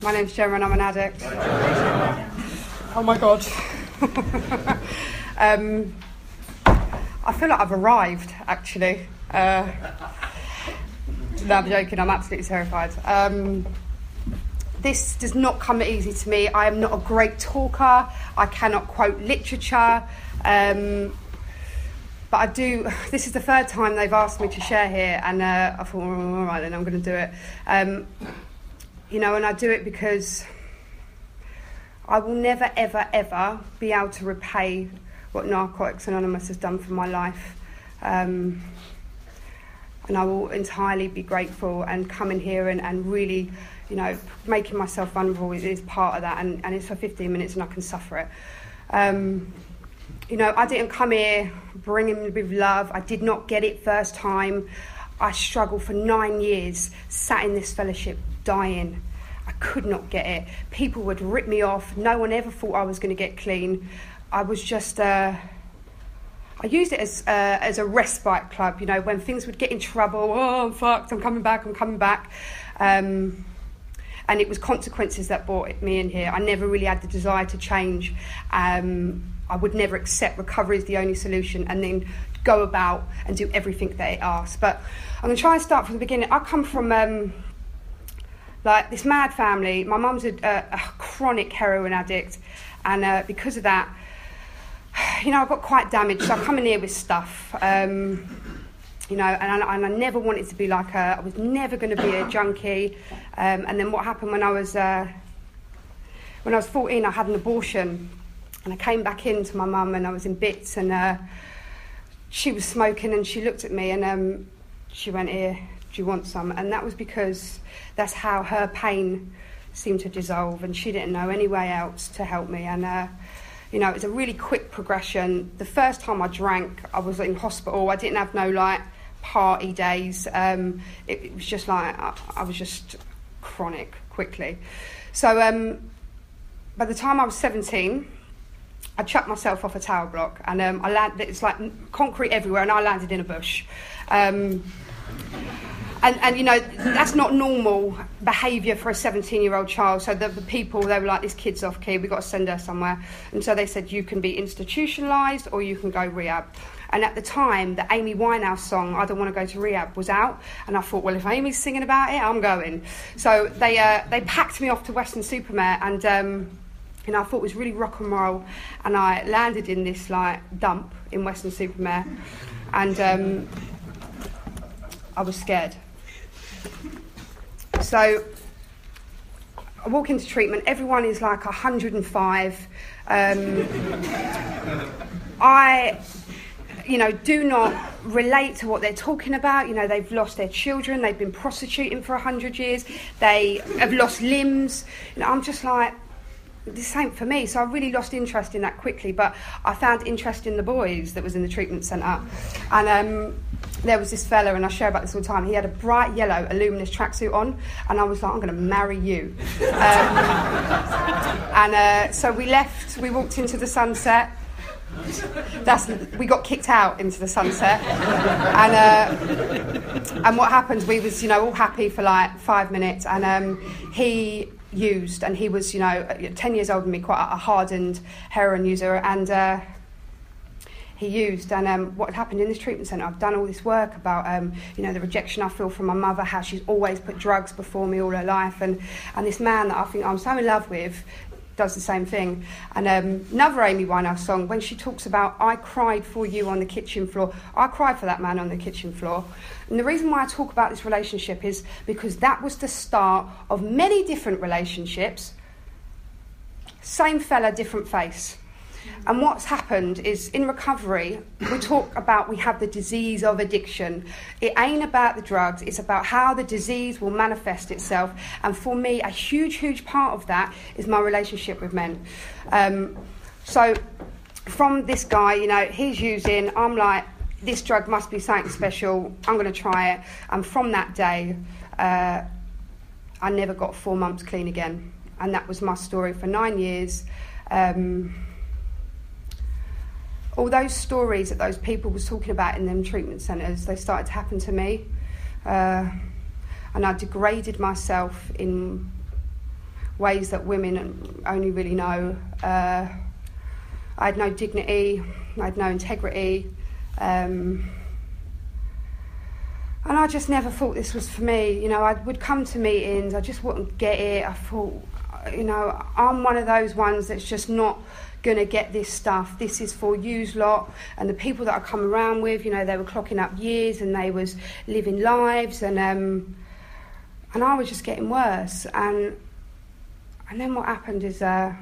My name's Gemma and I'm an addict. Oh my God. I feel like I've arrived, actually. No, I'm joking, I'm absolutely terrified. This does not come easy to me. I am not a great talker. I cannot quote literature. But I do. This is the third time they've asked me to share here, and I thought, all right, then I'm going to do it. And I do it because I will never, ever, ever be able to repay what Narcotics Anonymous has done for my life. And I will entirely be grateful, and coming here and really, making myself vulnerable is part of that, and it's for 15 minutes and I can suffer it. I didn't come here bringing with love. I did not get it first time. I struggled for 9 years, sat in this fellowship, dying. I could not get it. People would rip me off. No one ever thought I was going to get clean. I was just... I used it as a respite club, when things would get in trouble. Oh, I'm fucked, I'm coming back. And it was consequences that brought me in here. I never really had the desire to change. I would never accept recovery as the only solution and then go about and do everything that it asks. But I'm going to try and start from the beginning. I come from this mad family. My mum's a chronic heroin addict, and because of that, I got quite damaged. So I come in here with stuff, and I never wanted to be like her. I was never going to be a junkie. And then what happened when I was 14, I had an abortion. And I came back into my mum and I was in bits, and she was smoking, and she looked at me and she went, "Here, do you want some?" And that was because that's how her pain seemed to dissolve, and she didn't know any way else to help me. And it was a really quick progression. The first time I drank, I was in hospital. I didn't have no party days. It was just I was just chronic quickly. So by the time I was 17, I chucked myself off a tower block, and I landed. It's like concrete everywhere, and I landed in a bush. And that's not normal behaviour for a 17-year-old child. So the people, they were like, "This kid's off key, we've got to send her somewhere." And so they said, "You can be institutionalised or you can go rehab." And at the time, the Amy Winehouse song, "I Don't Want to Go to Rehab," was out. And I thought, well, if Amy's singing about it, I'm going. So they packed me off to Weston-super-Mare, and I thought it was really rock and roll. And I landed in this dump in Weston-super-Mare, and I was scared. So I walk into treatment. Everyone is 105. I do not relate to what they're talking about. They've lost their children. They've been prostituting for 100 years. They have lost limbs. I'm just this ain't for me. So I really lost interest in that quickly. But I found interest in the boys that was in the treatment centre. And there was this fella, and I share about this all the time. He had a bright yellow Illuminous tracksuit on, and I was like, "I'm going to marry you." So we left. We walked into the sunset. We got kicked out into the sunset, and what happened? We was all happy for 5 minutes, and he used, and he was 10 years older than me, quite a hardened heroin user, and he used. And what happened in this treatment centre, I've done all this work about the rejection I feel from my mother, how she's always put drugs before me all her life, and this man that I think I'm so in love with does the same thing. And another Amy Winehouse song, when she talks about, "I cried for you on the kitchen floor," I cried for that man on the kitchen floor. And the reason why I talk about this relationship is because that was the start of many different relationships. Same fella, different face. And what's happened is, in recovery, we talk about we have the disease of addiction. It ain't about the drugs, it's about how the disease will manifest itself. And for me, a huge, huge part of that is my relationship with men. So from this guy, he's using, I'm like, this drug must be something special, I'm going to try it. And from that day, I never got 4 months clean again. And that was my story for 9 years. All those stories that those people was talking about in them treatment centres, they started to happen to me. And I degraded myself in ways that women only really know. I had no dignity, I had no integrity, and I just never thought this was for me. You know, I would come to meetings, I just wouldn't get it. I thought, you know, I'm one of those ones that's just not going to get this stuff. This is for yous lot. And the people that I come around with, you know, they were clocking up years and they was living lives, and I was just getting worse. And then what happened is I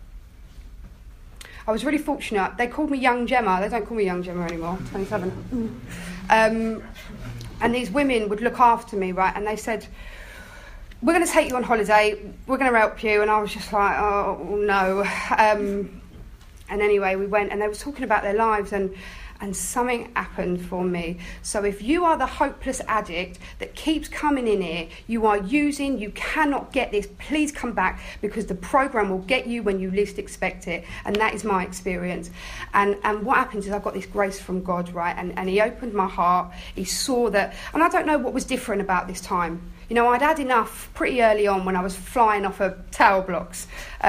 was really fortunate. They called me Young Gemma. They don't call me Young Gemma anymore, 27. And these women would look after me, right? And they said, we're going to take you on holiday. We're going to help you. And I was just like, oh, no. And anyway, we went, and they were talking about their lives, and something happened for me. So if you are the hopeless addict that keeps coming in here, you are using, you cannot get this, please come back, because the program will get you when you least expect it. And that is my experience. And what happens is I got this grace from God, right? And he opened my heart. He saw that, and I don't know what was different about this time. You know, I'd had enough pretty early on when I was flying off of tower blocks.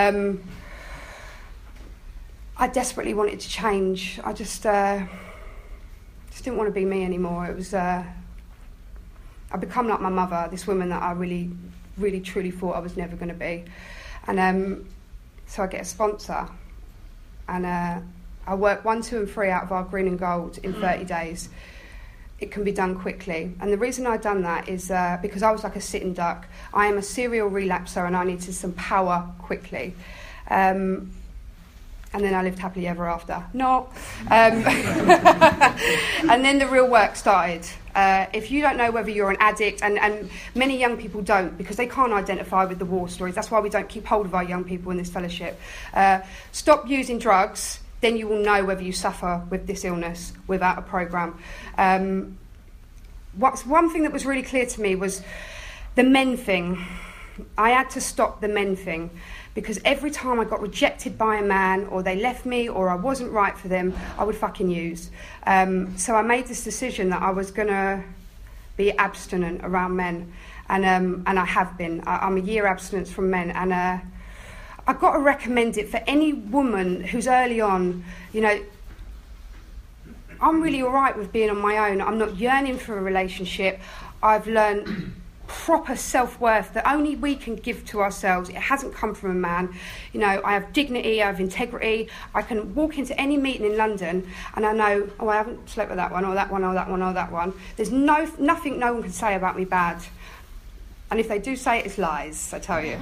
I desperately wanted to change. I just didn't want to be me anymore. It was I become like my mother, this woman that I really, really, truly thought I was never going to be. And so I get a sponsor, and I work 1, 2 and 3 out of our green and gold in 30 days. It can be done quickly. And the reason I'd done that is because I was like a sitting duck. I am a serial relapser, and I needed some power quickly. And then I lived happily ever after. No. And then the real work started. If you don't know whether you're an addict, and many young people don't, because they can't identify with the war stories. That's why we don't keep hold of our young people in this fellowship. Stop using drugs, then you will know whether you suffer with this illness without a program. One thing that was really clear to me was the men thing. I had to stop the men thing, because every time I got rejected by a man, or they left me, or I wasn't right for them, I would fucking use. So I made this decision that I was going to be abstinent around men, and I have been. I'm a year abstinence from men, and I've got to recommend it for any woman who's early on. You know, I'm really all right with being on my own. I'm not yearning for a relationship. I've learned proper self-worth that only we can give to ourselves. It hasn't come from a man. You know, I have dignity, I have integrity. I can walk into any meeting in London and I know, oh, I haven't slept with that one, or that one, or that one, or that one. There's nothing no one can say about me bad. And if they do say it, it's lies, I tell you.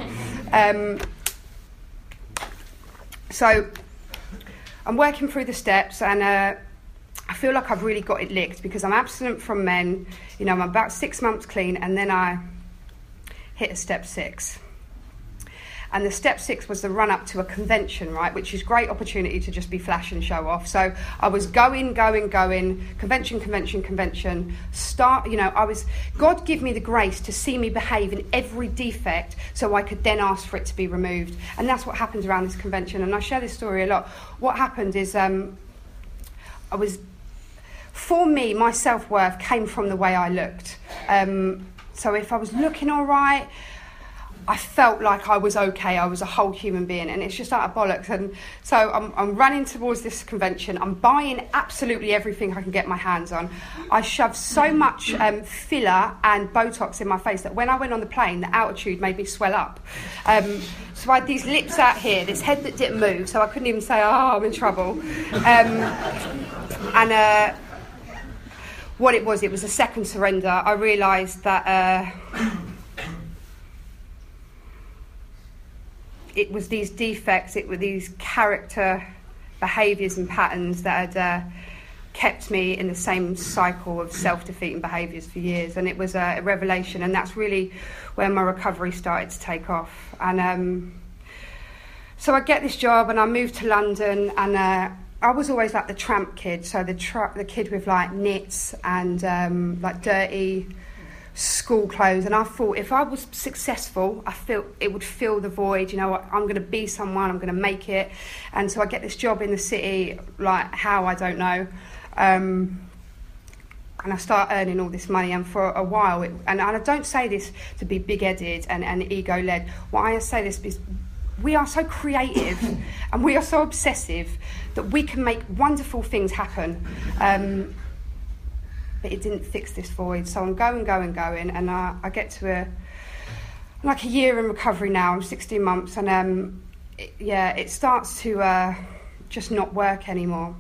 So I'm working through the steps, and I feel like I've really got it licked, because I'm abstinent from men. You know, I'm about 6 months clean, and then I hit a step 6. And the step 6 was the run up to a convention, right, which is great opportunity to just be flash and show off. So I was going, convention. God give me the grace to see me behave in every defect, so I could then ask for it to be removed. And that's what happened around this convention. And I share this story a lot. What happened is for me, my self-worth came from the way I looked. So if I was looking all right, I felt like I was okay. I was a whole human being, and it's just out of bollocks. And so I'm running towards this convention. I'm buying absolutely everything I can get my hands on. I shoved so much filler and Botox in my face that when I went on the plane, the altitude made me swell up. So I had these lips out here, this head that didn't move, so I couldn't even say, oh, I'm in trouble. What it was a second surrender. I realised that it was these defects, it were these character behaviours and patterns that had kept me in the same cycle of self-defeating behaviours for years. And it was a revelation, and that's really where my recovery started to take off. And so I get this job, and I moved to London, and I was always like the tramp kid, so the kid with like knits and like dirty school clothes. And I thought if I was successful, I felt it would fill the void. You know, I'm going to be someone, I'm going to make it. And so I get this job in the city, like how, I don't know. And and I start earning all this money, and for a while, and I don't say this to be big-headed and ego-led. Why I say this is we are so creative and we are so obsessive that we can make wonderful things happen. But it didn't fix this void, so I'm going, and I get to a year in recovery now. I'm 16 months, and it starts to just not work anymore.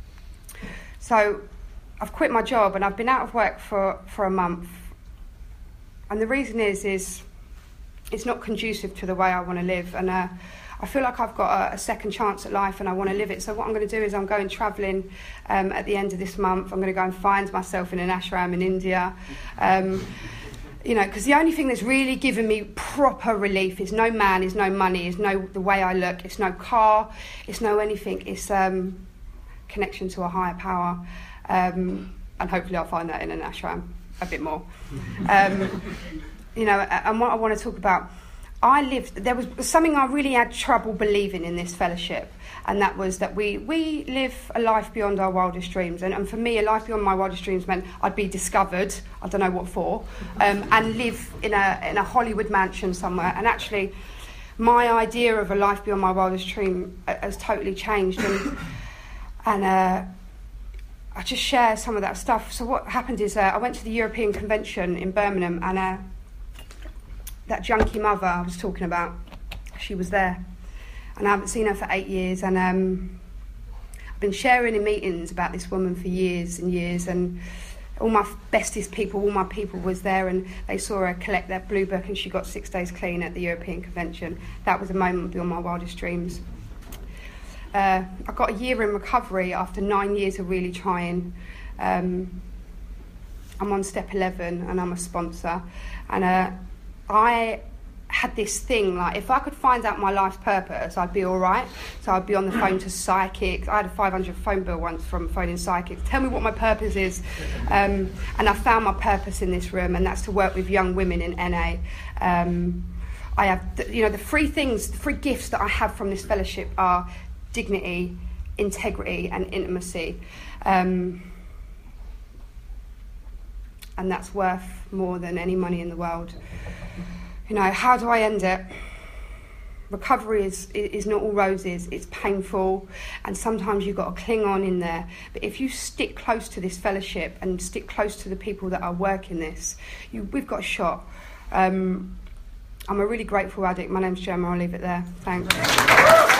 So I've quit my job, and I've been out of work for a month. And the reason is it's not conducive to the way I want to live, and I feel like I've got a second chance at life and I want to live it. So what I'm going to do is I'm going travelling at the end of this month. I'm going to go and find myself in an ashram in India. Because the only thing that's really given me proper relief is no man, is no money, is no the way I look, it's no car, it's no anything. It's connection to a higher power. And hopefully I'll find that in an ashram a bit more. And what I want to talk about, there was something I really had trouble believing in this fellowship, and that was that we live a life beyond our wildest dreams. And for me, a life beyond my wildest dreams meant I'd be discovered, I don't know what for, and live in a Hollywood mansion somewhere. And actually, my idea of a life beyond my wildest dream has totally changed. And I just share some of that stuff. So what happened is I went to the European Convention in Birmingham, and that junkie mother I was talking about, she was there, and I haven't seen her for 8 years, and I've been sharing in meetings about this woman for years and years, and all my bestest people, all my people was there, and they saw her collect that blue book, and she got 6 days clean at the European Convention. That was a moment beyond my wildest dreams. I got a year in recovery after 9 years of really trying. I'm on step 11 and I'm a sponsor, and I had this thing, like, if I could find out my life's purpose, I'd be all right. So I'd be on the phone to psychics. I had a 500 phone bill once from phoning psychics. Tell me what my purpose is. And I found my purpose in this room, and that's to work with young women in NA. I have, the three gifts that I have from this fellowship are dignity, integrity, and intimacy. And that's worth more than any money in the world. How do I end it? Recovery is not all roses. It's painful, and sometimes you've got to cling on in there. But if you stick close to this fellowship and stick close to the people that are working this, we've got a shot. I'm a really grateful addict. My name's Gemma. I'll leave it there. Thanks.